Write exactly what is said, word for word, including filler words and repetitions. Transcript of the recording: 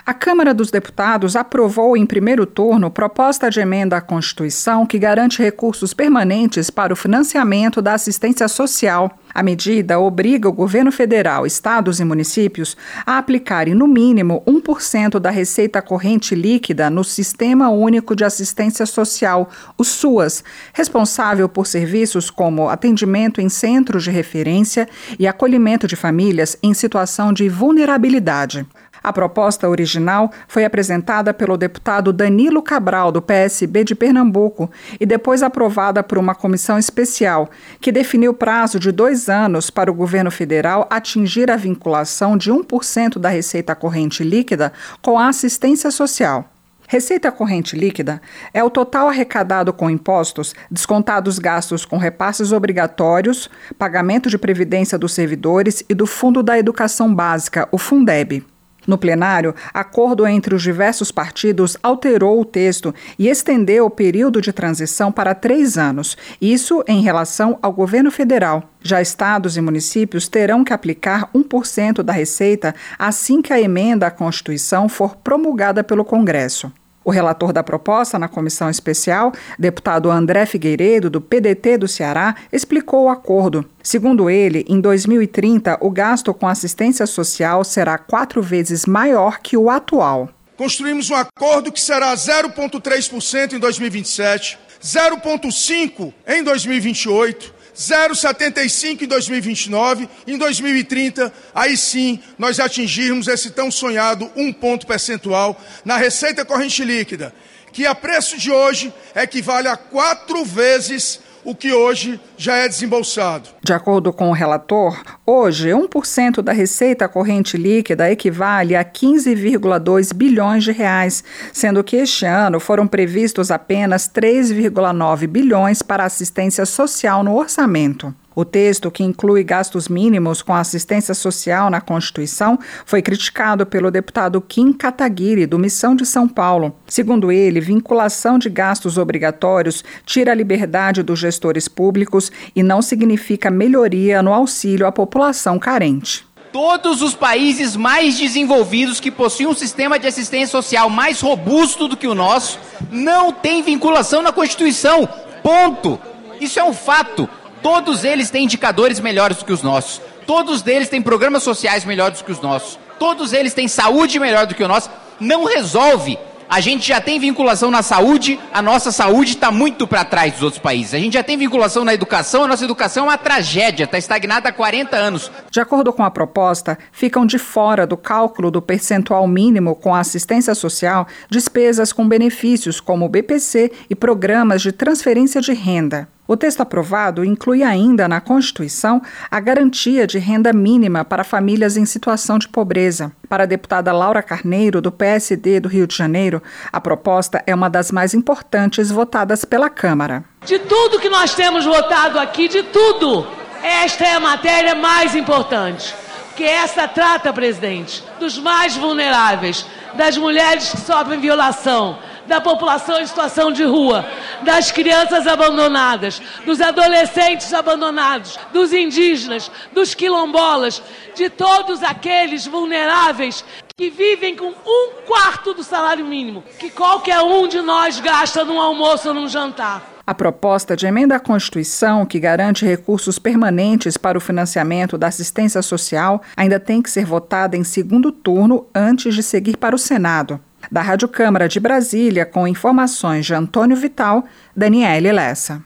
A Câmara dos Deputados aprovou em primeiro turno proposta de emenda à Constituição que garante recursos permanentes para o financiamento da assistência social. A medida obriga o governo federal, estados e municípios a aplicarem no mínimo um por cento da receita corrente líquida no Sistema Único de Assistência Social, o SUAS, responsável por serviços como atendimento em centros de referência e acolhimento de famílias em situação de vulnerabilidade. A proposta original foi apresentada pelo deputado Danilo Cabral, do P S B de Pernambuco, e depois aprovada por uma comissão especial, que definiu prazo de dois anos para o governo federal atingir a vinculação de um por cento da receita corrente líquida com a assistência social. Receita corrente líquida é o total arrecadado com impostos, descontados gastos com repasses obrigatórios, pagamento de previdência dos servidores e do Fundo da Educação Básica, o Fundeb. No plenário, acordo entre os diversos partidos alterou o texto e estendeu o período de transição para três anos, isso em relação ao governo federal. Já estados e municípios terão que aplicar um por cento da receita assim que a emenda à Constituição for promulgada pelo Congresso. O relator da proposta na comissão especial, deputado André Figueiredo, do P D T do Ceará, explicou o acordo. Segundo ele, em dois mil e trinta, o gasto com assistência social será quatro vezes maior que o atual. Construímos um acordo que será zero vírgula três por cento em dois mil e vinte e sete, zero vírgula cinco por cento em dois mil e vinte e oito, zero vírgula setenta e cinco por cento em dois mil e vinte e nove, em dois mil e trinta, aí sim nós atingirmos esse tão sonhado um ponto percentual na receita corrente líquida, que a preço de hoje equivale a quatro vezes o que hoje já é desembolsado. De acordo com o relator, hoje um por cento da receita corrente líquida equivale a quinze vírgula dois bilhões de reais, sendo que este ano foram previstos apenas três vírgula nove bilhões para assistência social no orçamento. O texto, que inclui gastos mínimos com assistência social na Constituição, foi criticado pelo deputado Kim Kataguiri, do Missão de São Paulo. Segundo ele, vinculação de gastos obrigatórios tira a liberdade dos gestores públicos e não significa melhoria no auxílio à população carente. Todos os países mais desenvolvidos que possuem um sistema de assistência social mais robusto do que o nosso não têm vinculação na Constituição. Ponto. Isso é um fato. Todos eles têm indicadores melhores do que os nossos. Todos eles têm programas sociais melhores do que os nossos. Todos eles têm saúde melhor do que o nosso. Não resolve. A gente já tem vinculação na saúde, a nossa saúde está muito para trás dos outros países. A gente já tem vinculação na educação, a nossa educação é uma tragédia, está estagnada há quarenta anos. De acordo com a proposta, ficam de fora do cálculo do percentual mínimo com a assistência social despesas com benefícios como o B P C e programas de transferência de renda. O texto aprovado inclui ainda na Constituição a garantia de renda mínima para famílias em situação de pobreza. Para a deputada Laura Carneiro, do P S D do Rio de Janeiro, a proposta é uma das mais importantes votadas pela Câmara. De tudo que nós temos votado aqui, de tudo, esta é a matéria mais importante. Porque essa trata, presidente, dos mais vulneráveis, das mulheres que sofrem violação, da população em situação de rua, das crianças abandonadas, dos adolescentes abandonados, dos indígenas, dos quilombolas, de todos aqueles vulneráveis que vivem com um quarto do salário mínimo, que qualquer um de nós gasta num almoço ou num jantar. A proposta de emenda à Constituição, que garante recursos permanentes para o financiamento da assistência social, ainda tem que ser votada em segundo turno antes de seguir para o Senado. Da Rádio Câmara de Brasília, com informações de Antônio Vital, Daniele Lessa.